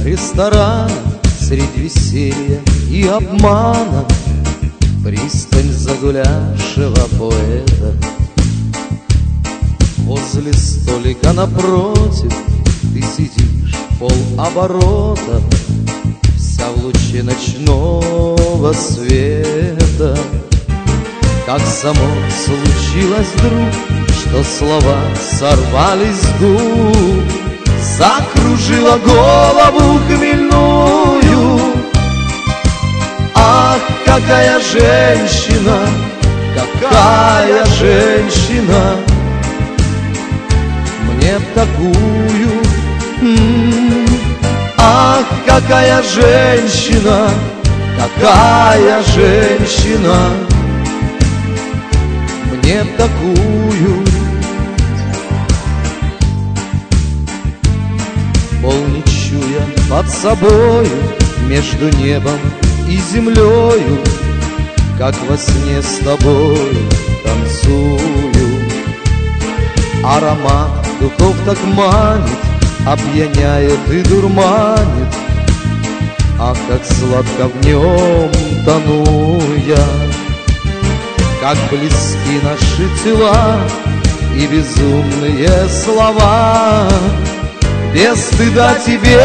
ресторана средь веселья и обмана, пристань загулявшего поэта. Возле столика напротив ты сидишь полоборота, вся в луче ночного света. Как само случилось вдруг, что слова сорвались с губ, закружила голову хмельную. Ах, какая женщина, какая женщина, мне б такую. Ах, какая женщина, какая женщина, мне б такую. Полничу я под собою между небом и землею, как во сне с тобой танцую. Аромат духов так манит, опьяняет и дурманит. Ах, как сладко в нем тону я, как близки наши тела и безумные слова. Без стыда тебе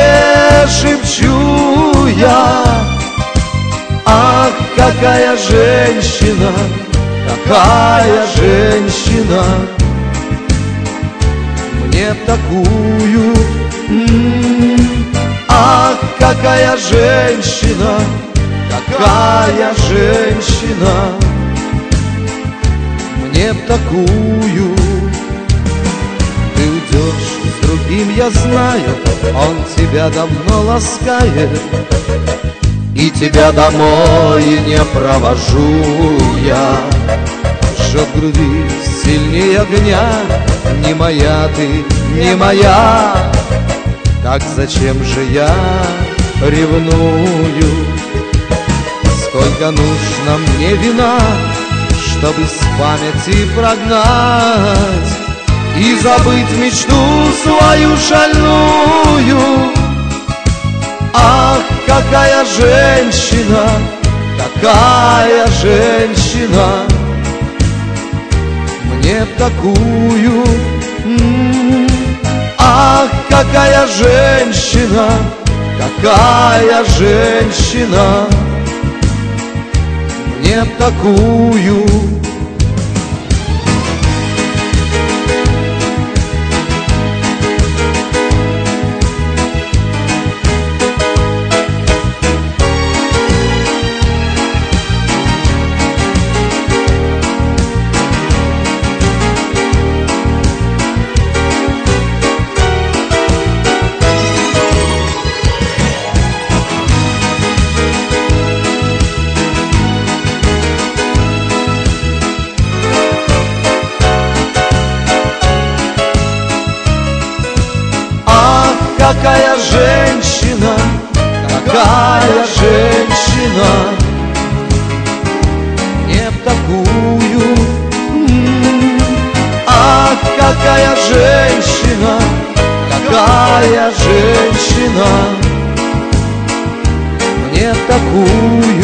шепчу я. Ах, какая женщина, какая женщина, мне б такую. Ах, какая женщина, какая женщина, мне б такую. Ты уйдешь с другим, я знаю, он тебя давно ласкает, и тебя домой не провожу я. Жжет в груди сильнее огня, не моя ты, не моя. Так зачем же я ревную? Сколько нужно мне вина, чтобы с памяти прогнать и забыть мечту свою шальную. Ах, какая женщина, какая женщина, мне б такую. Ах, какая женщина, какая женщина, мне б такую. Какая женщина, какая женщина, мне б такую. Ах, какая женщина, какая женщина, мне б такую.